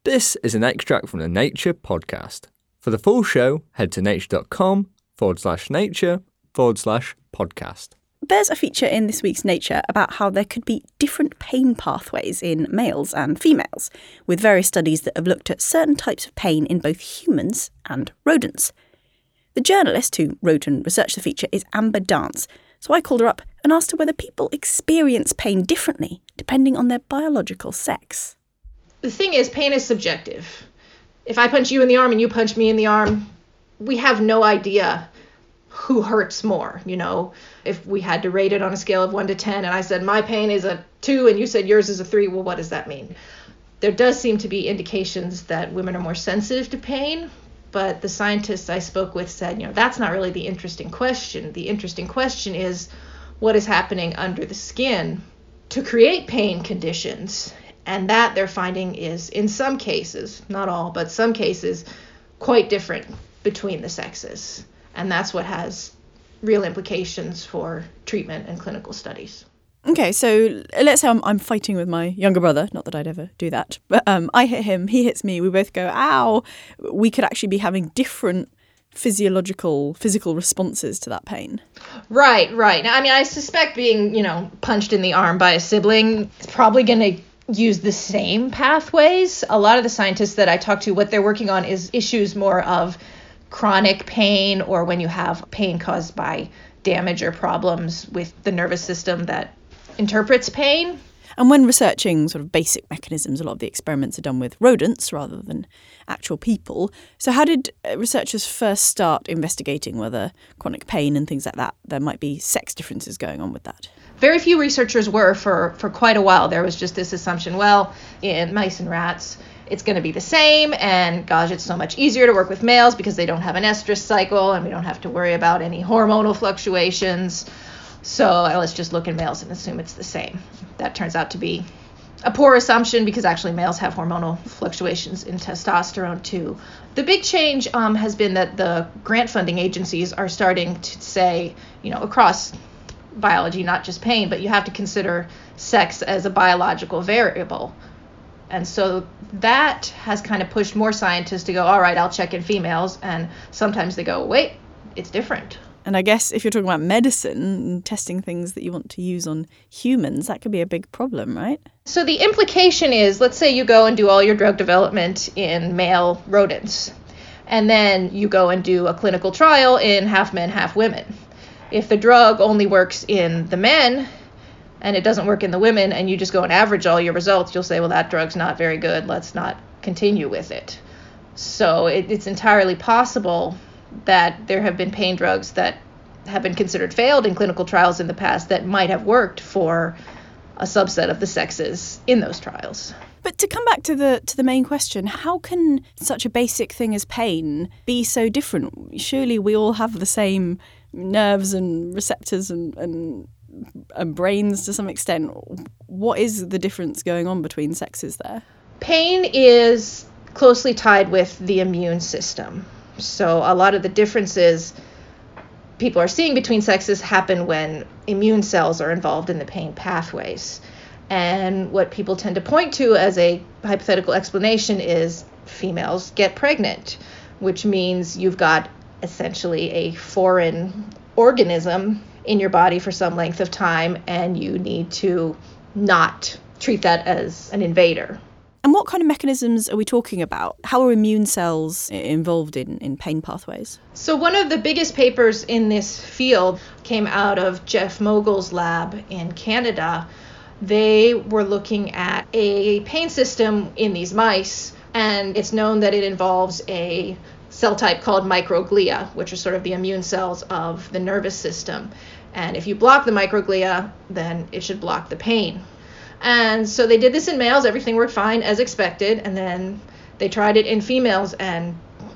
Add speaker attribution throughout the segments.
Speaker 1: This is an extract from the Nature podcast. For the full show, head to nature.com/nature/podcast.
Speaker 2: There's a feature in this week's Nature about how there could be different pain pathways in males and females, with various studies that have looked at certain types of pain in both humans and rodents. The journalist who wrote and researched the feature is Amber Dance, so I called her up and asked her whether people experience pain differently depending on their biological sex.
Speaker 3: The thing is, pain is subjective. If I punch you in the arm and you punch me in the arm, we have no idea who hurts more, you know. If we had to rate it on a scale of 1 to 10 and I said my pain is a 2 and you said yours is a 3, well, what does that mean? There does seem to be indications that women are more sensitive to pain, but the scientists I spoke with said, that's not really the interesting question. The interesting question is what is happening under the skin to create pain conditions. And that they're finding is, in some cases, not all, but some cases, quite different between the sexes. And that's what has real implications for treatment and clinical studies.
Speaker 2: Okay, so let's say I'm fighting with my younger brother, not that I'd ever do that, but I hit him, he hits me, we both go, ow. We could actually be having different physical responses to that pain.
Speaker 3: Right. I mean, I suspect being, punched in the arm by a sibling is probably going to use the same pathways. A lot of the scientists that I talk to, what they're working on is issues more of chronic pain or when you have pain caused by damage or problems with the nervous system that interprets pain.
Speaker 2: And when researching sort of basic mechanisms, a lot of the experiments are done with rodents rather than actual people. So how did researchers first start investigating whether chronic pain and things like that, there might be sex differences going on with that?
Speaker 3: Very few researchers were for quite a while. There was just this assumption, well, in mice and rats, it's going to be the same. And gosh, it's so much easier to work with males because they don't have an estrus cycle and we don't have to worry about any hormonal fluctuations. So let's just look at males and assume it's the same. That turns out to be a poor assumption because actually males have hormonal fluctuations in testosterone too. The big change has been that the grant funding agencies are starting to say, across biology, not just pain, but you have to consider sex as a biological variable. And so that has kind of pushed more scientists to go, all right, I'll check in females. And sometimes they go, wait, it's different.
Speaker 2: And I guess if you're talking about medicine and testing things that you want to use on humans, that could be a big problem, right?
Speaker 3: So the implication is, let's say you go and do all your drug development in male rodents, and then you go and do a clinical trial in half men, half women. If the drug only works in the men and it doesn't work in the women and you just go and average all your results, you'll say, well, that drug's not very good. Let's not continue with it. So it's entirely possible that there have been pain drugs that have been considered failed in clinical trials in the past that might have worked for a subset of the sexes in those trials.
Speaker 2: But to come back to the main question, how can such a basic thing as pain be so different? Surely we all have the same nerves and receptors and brains to some extent. What is the difference going on between sexes there?
Speaker 3: Pain is closely tied with the immune system. So a lot of the differences people are seeing between sexes happen when immune cells are involved in the pain pathways. And what people tend to point to as a hypothetical explanation is females get pregnant, which means you've got essentially a foreign organism in your body for some length of time, and you need to not treat that as an invader.
Speaker 2: And what kind of mechanisms are we talking about? How are immune cells involved in pain pathways?
Speaker 3: So one of the biggest papers in this field came out of Jeff Mogul's lab in Canada. They were looking at a pain system in these mice, and it's known that it involves a cell type called microglia, which are sort of the immune cells of the nervous system. And if you block the microglia, then it should block the pain. And so they did this in males, everything worked fine as expected, and then they tried it in females and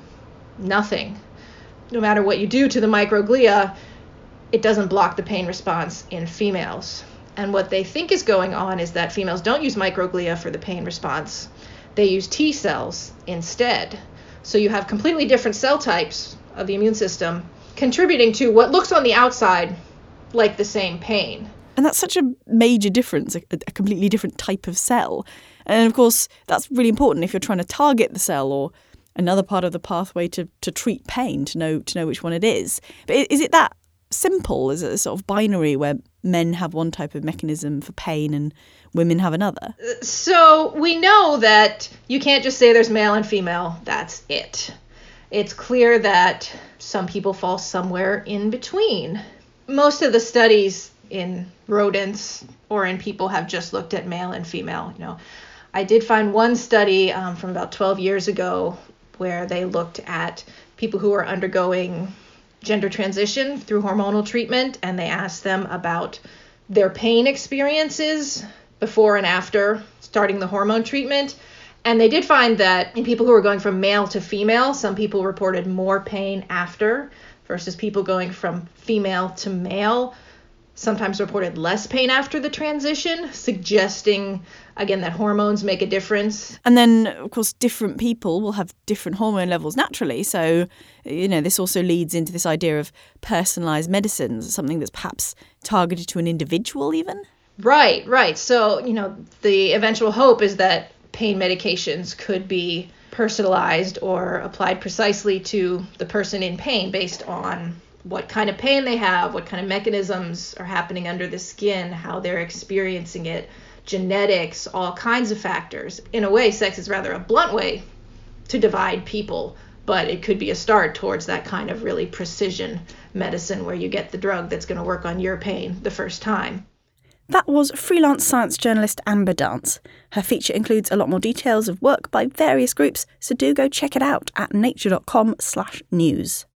Speaker 3: nothing. No matter what you do to the microglia, it doesn't block the pain response in females. And what they think is going on is that females don't use microglia for the pain response. They use T cells instead. So you have completely different cell types of the immune system contributing to what looks on the outside like the same pain.
Speaker 2: And that's such a major difference, a completely different type of cell. And of course, that's really important if you're trying to target the cell or another part of the pathway to treat pain, to know which one it is. But is it that simple? Is it a sort of binary where men have one type of mechanism for pain and women have another?
Speaker 3: So we know that you can't just say there's male and female. That's it. It's clear that some people fall somewhere in between. Most of the studies in rodents or in people have just looked at male and female. I did find one study from about 12 years ago where they looked at people who are undergoing gender transition through hormonal treatment, and they asked them about their pain experiences before and after starting the hormone treatment. And they did find that in people who were going from male to female, some people reported more pain after versus people going from female to male sometimes reported less pain after the transition, suggesting, again, that hormones make a difference.
Speaker 2: And then, of course, different people will have different hormone levels naturally. So, this also leads into this idea of personalised medicines, something that's perhaps targeted to an individual even.
Speaker 3: Right. So, the eventual hope is that pain medications could be personalized or applied precisely to the person in pain based on what kind of pain they have, what kind of mechanisms are happening under the skin, how they're experiencing it, genetics, all kinds of factors. In a way, sex is rather a blunt way to divide people, but it could be a start towards that kind of really precision medicine where you get the drug that's going to work on your pain the first time.
Speaker 2: That was freelance science journalist Amber Dance. Her feature includes a lot more details of work by various groups, so do go check it out at nature.com/news.